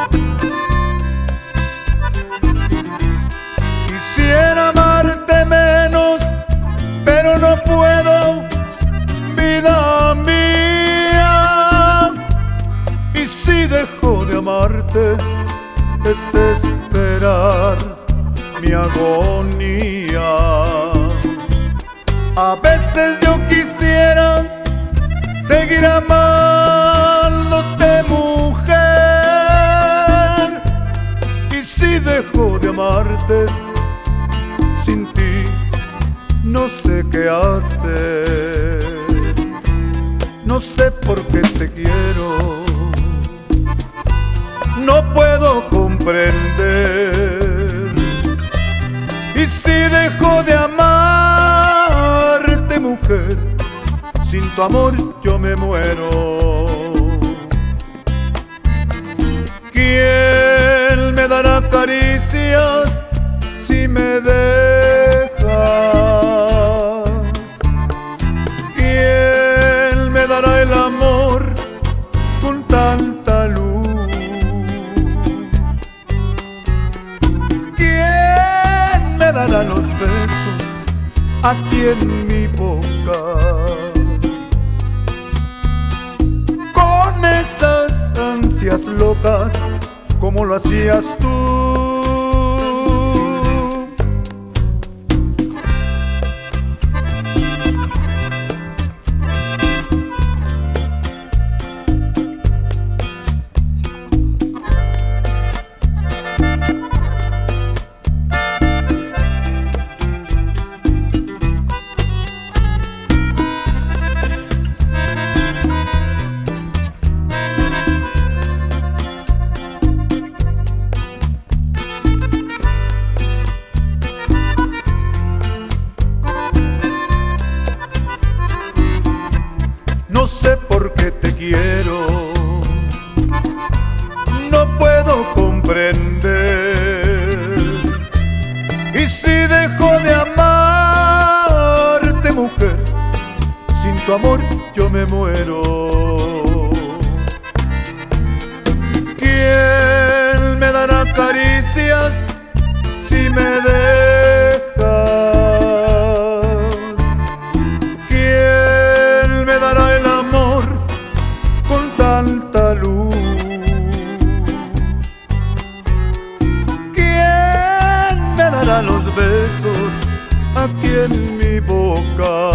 Quisiera amarte menos, pero no puedo, vida mía. Y si dejo de amarte, desesperar mi agonía. A veces yo quisiera seguir amándote, mujer. Y si dejo de amarte, sin ti no sé qué hacer. No sé por qué te quiero, no puedo comprender. Y si dejo de amarte, mujer, sin tu amor yo me muero. ¿Quién me dará caricias si me dejas? ¿Quién me dará el amor con tanta luz? ¿Quién me dará los besos aquí en mi boca? Con esas ansias locas, como lo hacías tú. No sé por qué te quiero, no puedo comprender. Y si dejo de amarte, mujer, sin tu amor yo me muero. ¿Quién me dará caricias si me dejas? ¿Quién me dará el amor con tanta luz? ¿Quién me dará los besos aquí en mi boca?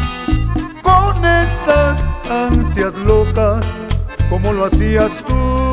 Con esas ansias locas, como lo hacías tú.